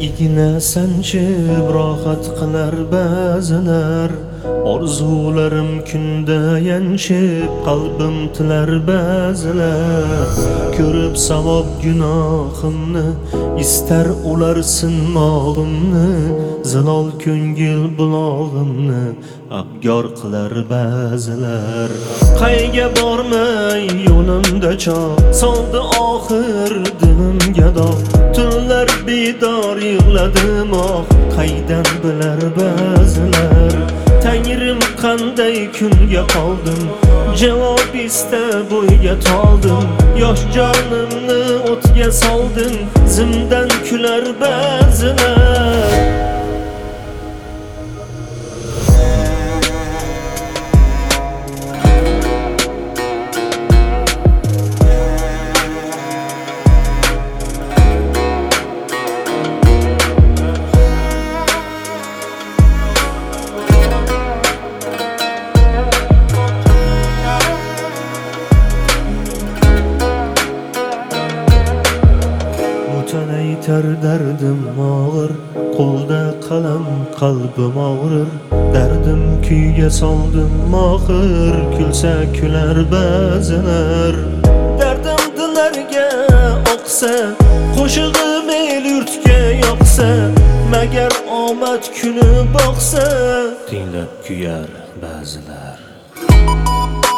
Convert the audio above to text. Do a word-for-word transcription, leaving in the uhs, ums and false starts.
igna sanchib rohat qilar ba'zilar. Orzularim kunda yanchib qalbim tilar ba'zilar. Ko'rib savob gunohimni istar ular sinmog'imni. Zilol ko'ngil bulog'imni abgor qilar ba'zilar. Qayga bormay yo'limda choq soldi oxir dilimga dog'. Tunlar bedor yig'ladim oh, qaydan bilar ba'zilar. Tangrim qanday kunga qoldim, javob ista bo'yga toldim. Yosh jonimni o'tga solding, zimdan kular ba'zilar. Aytar dardim og'ir, qo'lda qalam qalbim og'rir. Dardim kuyga soldim mohir, kulsa kular ba'zilar. Dardim dilarga oqsa, qo'shig'im el yurtga yoqsa. Magar omad kuni boqsa, tinglab kuyar ba'zilar.